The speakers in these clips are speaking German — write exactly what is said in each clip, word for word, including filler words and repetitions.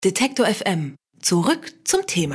Detektor F M. Zurück zum Thema.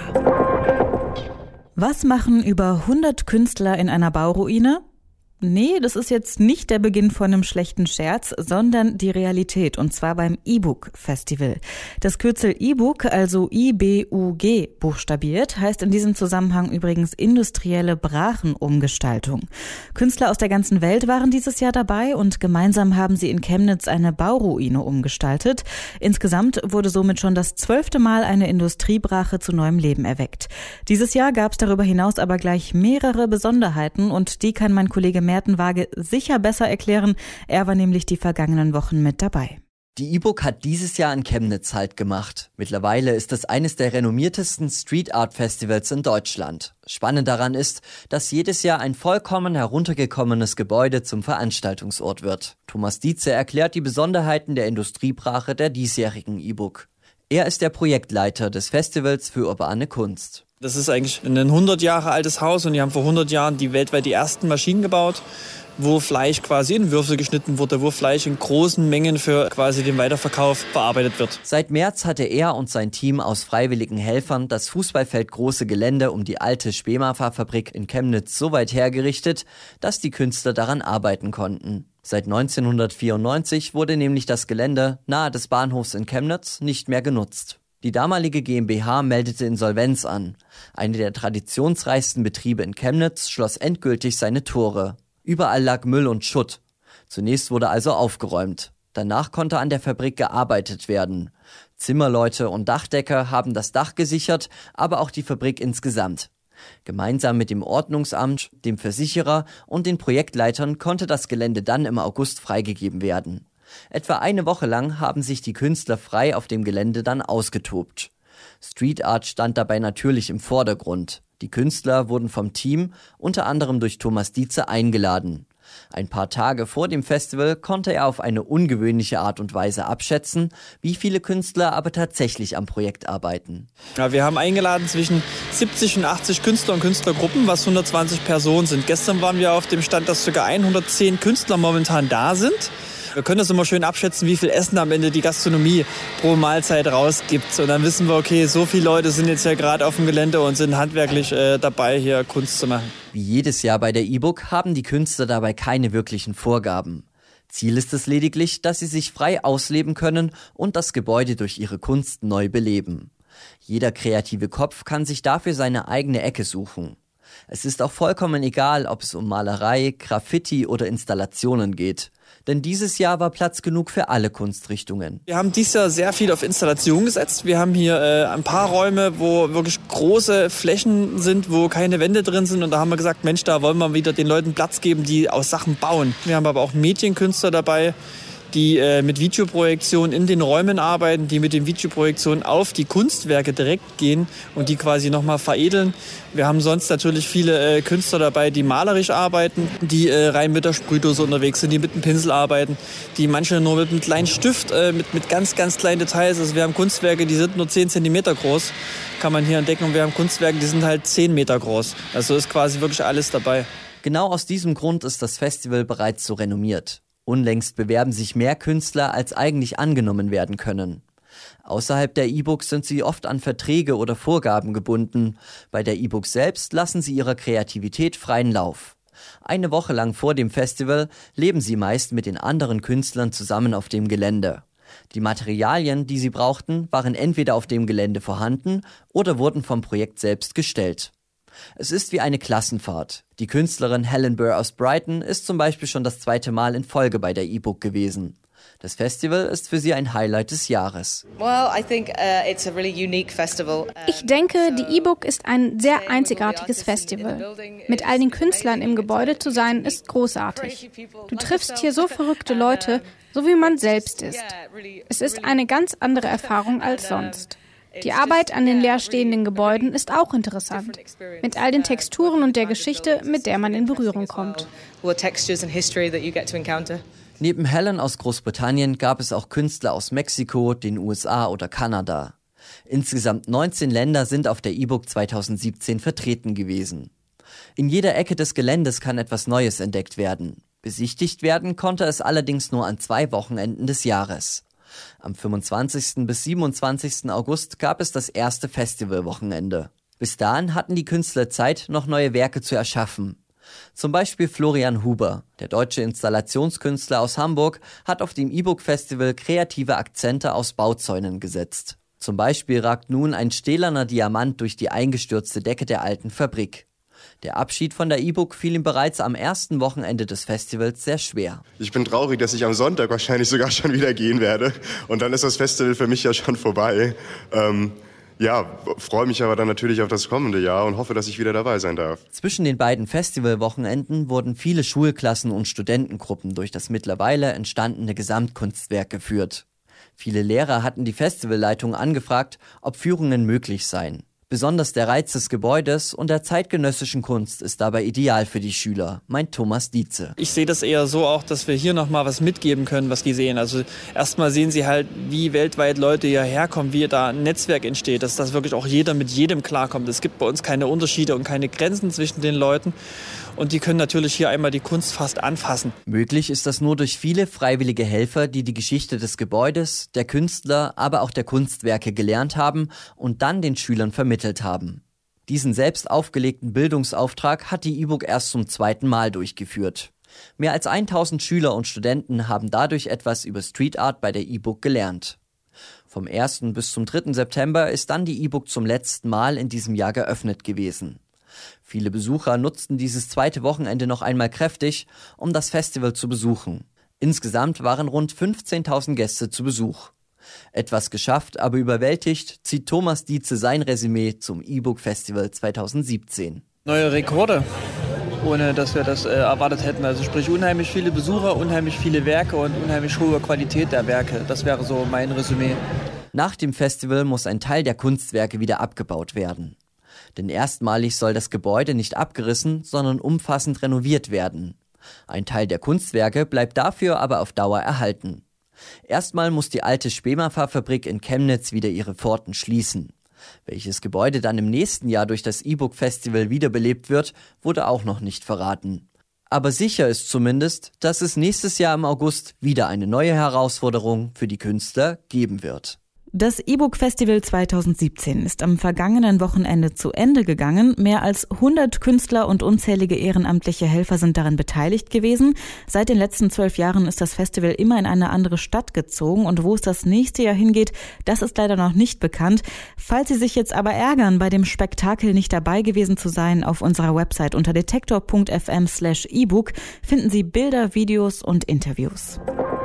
Was machen über hundert Künstler in einer Bauruine? Nee, das ist jetzt nicht der Beginn von einem schlechten Scherz, sondern die Realität, und zwar beim IBUG-Festival. Das Kürzel IBUG, also I B U G buchstabiert, heißt in diesem Zusammenhang übrigens industrielle Brachenumgestaltung. Künstler aus der ganzen Welt waren dieses Jahr dabei und gemeinsam haben sie in Chemnitz eine Bauruine umgestaltet. Insgesamt wurde somit schon das zwölfte Mal eine Industriebrache zu neuem Leben erweckt. Dieses Jahr gab es darüber hinaus aber gleich mehrere Besonderheiten, und die kann mein Kollege Merten Waage sicher besser erklären. Er war nämlich die vergangenen Wochen mit dabei. Die IBUG hat dieses Jahr in Chemnitz Halt gemacht. Mittlerweile ist es eines der renommiertesten Street Art Festivals in Deutschland. Spannend daran ist, dass jedes Jahr ein vollkommen heruntergekommenes Gebäude zum Veranstaltungsort wird. Thomas Dietze erklärt die Besonderheiten der Industriebrache der diesjährigen IBUG. Er ist der Projektleiter des Festivals für urbane Kunst. Das ist eigentlich ein hundert Jahre altes Haus, und die haben vor hundert Jahren die weltweit die ersten Maschinen gebaut, wo Fleisch quasi in Würfel geschnitten wurde, wo Fleisch in großen Mengen für quasi den Weiterverkauf verarbeitet wird. Seit März hatte er und sein Team aus freiwilligen Helfern das fußballfeldgroße Gelände um die alte Spemafa-Fabrik in Chemnitz so weit hergerichtet, dass die Künstler daran arbeiten konnten. Seit neunzehnhundertvierundneunzig wurde nämlich das Gelände nahe des Bahnhofs in Chemnitz nicht mehr genutzt. Die damalige GmbH meldete Insolvenz an. Eine der traditionsreichsten Betriebe in Chemnitz schloss endgültig seine Tore. Überall lag Müll und Schutt. Zunächst wurde also aufgeräumt. Danach konnte an der Fabrik gearbeitet werden. Zimmerleute und Dachdecker haben das Dach gesichert, aber auch die Fabrik insgesamt. Gemeinsam mit dem Ordnungsamt, dem Versicherer und den Projektleitern konnte das Gelände dann im August freigegeben werden. Etwa eine Woche lang haben sich die Künstler frei auf dem Gelände dann ausgetobt. Street Art stand dabei natürlich im Vordergrund. Die Künstler wurden vom Team, unter anderem durch Thomas Dietze, eingeladen. Ein paar Tage vor dem Festival konnte er auf eine ungewöhnliche Art und Weise abschätzen, wie viele Künstler aber tatsächlich am Projekt arbeiten. Ja, wir haben eingeladen zwischen siebzig und achtzig Künstler und Künstlergruppen, was hundertzwanzig Personen sind. Gestern waren wir auf dem Stand, dass ca. hundertzehn Künstler momentan da sind. Wir können das immer schön abschätzen, wie viel Essen am Ende die Gastronomie pro Mahlzeit rausgibt. Und dann wissen wir, okay, so viele Leute sind jetzt ja gerade auf dem Gelände und sind handwerklich äh, dabei, hier Kunst zu machen. Wie jedes Jahr bei der IBUG haben die Künstler dabei keine wirklichen Vorgaben. Ziel ist es lediglich, dass sie sich frei ausleben können und das Gebäude durch ihre Kunst neu beleben. Jeder kreative Kopf kann sich dafür seine eigene Ecke suchen. Es ist auch vollkommen egal, ob es um Malerei, Graffiti oder Installationen geht. Denn dieses Jahr war Platz genug für alle Kunstrichtungen. Wir haben dieses Jahr sehr viel auf Installation gesetzt. Wir haben hier äh, ein paar Räume, wo wirklich große Flächen sind, wo keine Wände drin sind. Und da haben wir gesagt, Mensch, da wollen wir wieder den Leuten Platz geben, die aus Sachen bauen. Wir haben aber auch Medienkünstler dabei, die äh, mit Videoprojektionen in den Räumen arbeiten, die mit den Videoprojektionen auf die Kunstwerke direkt gehen und die quasi nochmal veredeln. Wir haben sonst natürlich viele äh, Künstler dabei, die malerisch arbeiten, die äh, rein mit der Sprühdose unterwegs sind, die mit dem Pinsel arbeiten, die manche nur mit einem kleinen Stift, äh, mit, mit ganz, ganz kleinen Details. Also wir haben Kunstwerke, die sind nur zehn Zentimeter groß, kann man hier entdecken. Und wir haben Kunstwerke, die sind halt zehn Meter groß. Also ist quasi wirklich alles dabei. Genau aus diesem Grund ist das Festival bereits so renommiert. Unlängst bewerben sich mehr Künstler, als eigentlich angenommen werden können. Außerhalb der IBUG sind sie oft an Verträge oder Vorgaben gebunden. Bei der IBUG selbst lassen sie ihrer Kreativität freien Lauf. Eine Woche lang vor dem Festival leben sie meist mit den anderen Künstlern zusammen auf dem Gelände. Die Materialien, die sie brauchten, waren entweder auf dem Gelände vorhanden oder wurden vom Projekt selbst gestellt. Es ist wie eine Klassenfahrt. Die Künstlerin Helen Burr aus Brighton ist zum Beispiel schon das zweite Mal in Folge bei der IBUG gewesen. Das Festival ist für sie ein Highlight des Jahres. Ich denke, die IBUG ist ein sehr einzigartiges Festival. Mit all den Künstlern im Gebäude zu sein, ist großartig. Du triffst hier so verrückte Leute, so wie man selbst ist. Es ist eine ganz andere Erfahrung als sonst. Die Arbeit an den leerstehenden Gebäuden ist auch interessant, mit all den Texturen und der Geschichte, mit der man in Berührung kommt. Neben Helen aus Großbritannien gab es auch Künstler aus Mexiko, den U S A oder Kanada. Insgesamt neunzehn Länder sind auf der IBUG zweitausendsiebzehn vertreten gewesen. In jeder Ecke des Geländes kann etwas Neues entdeckt werden. Besichtigt werden konnte es allerdings nur an zwei Wochenenden des Jahres. Am fünfundzwanzigsten bis siebenundzwanzigsten August gab es das erste Festivalwochenende. Bis dahin hatten die Künstler Zeit, noch neue Werke zu erschaffen. Zum Beispiel Florian Huber, der deutsche Installationskünstler aus Hamburg, hat auf dem E-Book-Festival kreative Akzente aus Bauzäunen gesetzt. Zum Beispiel ragt nun ein stählerner Diamant durch die eingestürzte Decke der alten Fabrik. Der Abschied von der E-Book fiel ihm bereits am ersten Wochenende des Festivals sehr schwer. Ich bin traurig, dass ich am Sonntag wahrscheinlich sogar schon wieder gehen werde. Und dann ist das Festival für mich ja schon vorbei. Ähm Ja, freue mich aber dann natürlich auf das kommende Jahr und hoffe, dass ich wieder dabei sein darf. Zwischen den beiden Festivalwochenenden wurden viele Schulklassen und Studentengruppen durch das mittlerweile entstandene Gesamtkunstwerk geführt. Viele Lehrer hatten die Festivalleitung angefragt, ob Führungen möglich seien. Besonders der Reiz des Gebäudes und der zeitgenössischen Kunst ist dabei ideal für die Schüler, meint Thomas Dietze. Ich sehe das eher so auch, dass wir hier nochmal was mitgeben können, was die sehen. Also erstmal sehen sie halt, wie weltweit Leute hierher kommen, wie da ein Netzwerk entsteht, dass das wirklich auch jeder mit jedem klarkommt. Es gibt bei uns keine Unterschiede und keine Grenzen zwischen den Leuten. Und die können natürlich hier einmal die Kunst fast anfassen. Möglich ist das nur durch viele freiwillige Helfer, die die Geschichte des Gebäudes, der Künstler, aber auch der Kunstwerke gelernt haben und dann den Schülern vermittelt haben. Diesen selbst aufgelegten Bildungsauftrag hat die E-Book erst zum zweiten Mal durchgeführt. Mehr als tausend Schüler und Studenten haben dadurch etwas über Street Art bei der E-Book gelernt. Vom ersten bis zum dritten September ist dann die E-Book zum letzten Mal in diesem Jahr geöffnet gewesen. Viele Besucher nutzten dieses zweite Wochenende noch einmal kräftig, um das Festival zu besuchen. Insgesamt waren rund fünfzehntausend Gäste zu Besuch. Etwas geschafft, aber überwältigt, zieht Thomas Dietze sein Resümee zum E-Book-Festival zweitausendsiebzehn. Neue Rekorde, ohne dass wir das äh, erwartet hätten. Also sprich unheimlich viele Besucher, unheimlich viele Werke und unheimlich hohe Qualität der Werke. Das wäre so mein Resümee. Nach dem Festival muss ein Teil der Kunstwerke wieder abgebaut werden. Denn erstmalig soll das Gebäude nicht abgerissen, sondern umfassend renoviert werden. Ein Teil der Kunstwerke bleibt dafür aber auf Dauer erhalten. Erstmal muss die alte Spemafa-Fabrik in Chemnitz wieder ihre Pforten schließen. Welches Gebäude dann im nächsten Jahr durch das E-Book-Festival wiederbelebt wird, wurde auch noch nicht verraten. Aber sicher ist zumindest, dass es nächstes Jahr im August wieder eine neue Herausforderung für die Künstler geben wird. Das E-Book-Festival zweitausendsiebzehn ist am vergangenen Wochenende zu Ende gegangen. Mehr als hundert Künstler und unzählige ehrenamtliche Helfer sind daran beteiligt gewesen. Seit den letzten zwölf Jahren ist das Festival immer in eine andere Stadt gezogen. Und wo es das nächste Jahr hingeht, das ist leider noch nicht bekannt. Falls Sie sich jetzt aber ärgern, bei dem Spektakel nicht dabei gewesen zu sein, auf unserer Website unter detektor punkt f m slash e book finden Sie Bilder, Videos und Interviews.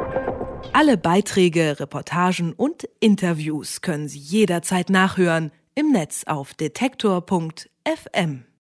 Alle Beiträge, Reportagen und Interviews können Sie jederzeit nachhören im Netz auf detektor punkt f m.